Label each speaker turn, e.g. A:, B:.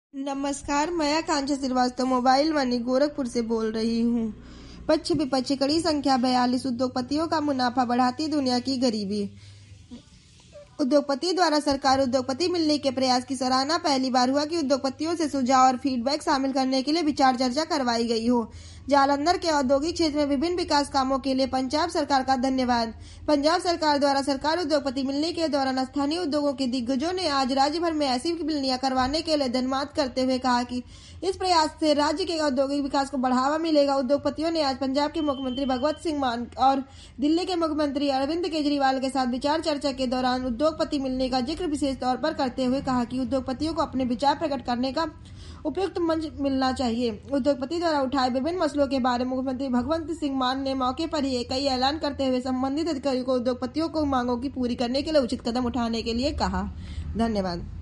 A: नमस्कार, मैं Akanksha Srivastava mobile money Gorakhpur से बोल रही हूँ। पक्ष विपक्ष कड़ी संख्या 42 उद्योगपतियों का मुनाफा बढ़ाती दुनिया की गरीबी। उद्योगपति द्वारा सरकार उद्योगपति मिलने के प्रयास की सराहना। पहली बार हुआ कि उद्योगपतियों से सुझाव और फीडबैक शामिल करने के लिए विचार चर्चा करवाई गई हो। जालंधर के औद्योगिक क्षेत्र में विभिन्न विकास कामों के लिए पंजाब सरकार का धन्यवाद। पंजाब सरकार द्वारा सरकार उद्योगपति मिलने के दौरान स्थानीय उद्योगों के दिग्गजों ने आज राज्य भर में ऐसी मिलनियां करवाने के लिए धन्यवाद करते हुए कहा कि इस प्रयास से राज्य के औद्योगिक विकास को बढ़ावा मिलेगा। उद्योगपतियों ने आज पंजाब के मुख्यमंत्री भगवंत सिंह मान और दिल्ली के मुख्यमंत्री अरविंद केजरीवाल के साथ विचार चर्चा के दौरान उद्योगपति मिलने का जिक्र विशेष तौर पर करते हुए कहा कि उद्योगपतियों को अपने विचार प्रकट करने का उपयुक्त मंच मिलना चाहिए। उद्योगपति द्वारा उठाए विभिन्न मसलों के बारे में मुख्यमंत्री भगवंत सिंह मान ने मौके पर ही कई ऐलान करते हुए संबंधित अधिकारियों को उद्योगपतियों को मांगों की पूरी करने के लिए उचित कदम उठाने के लिए कहा। धन्यवाद।